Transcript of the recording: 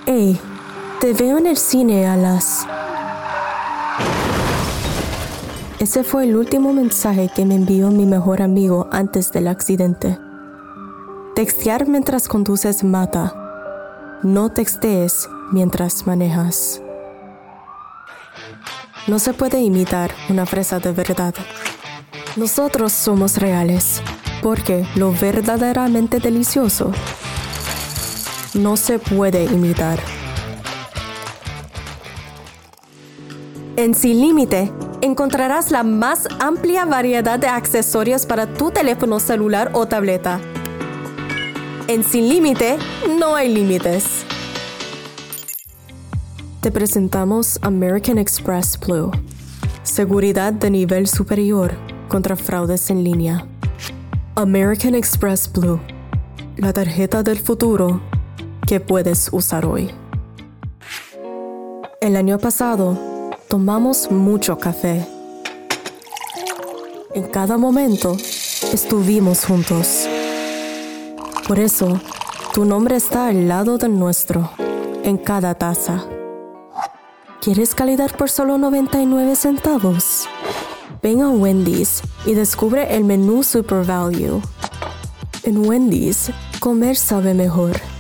Hey, te veo en el cine a las... Ese fue el último mensaje que me envió mi mejor amigo antes del accidente. Textear mientras conduces mata. No textees mientras manejas. No se puede imitar una fresa de verdad. Nosotros somos reales, porque lo verdaderamente delicioso no se puede imitar. En Sin Límite encontrarás la más amplia variedad de accesorios para tu teléfono celular o tableta. En Sin Límite no hay límites. Te presentamos American Express Blue. Seguridad de nivel superior contra fraudes en línea. American Express Blue. La tarjeta del futuro que puedes usar hoy. El año pasado, tomamos mucho café. En cada momento, estuvimos juntos. Por eso, tu nombre está al lado del nuestro, en cada taza. ¿Quieres calidad por solo 99 centavos? Ven a Wendy's y descubre el menú Super Value. En Wendy's, comer sabe mejor.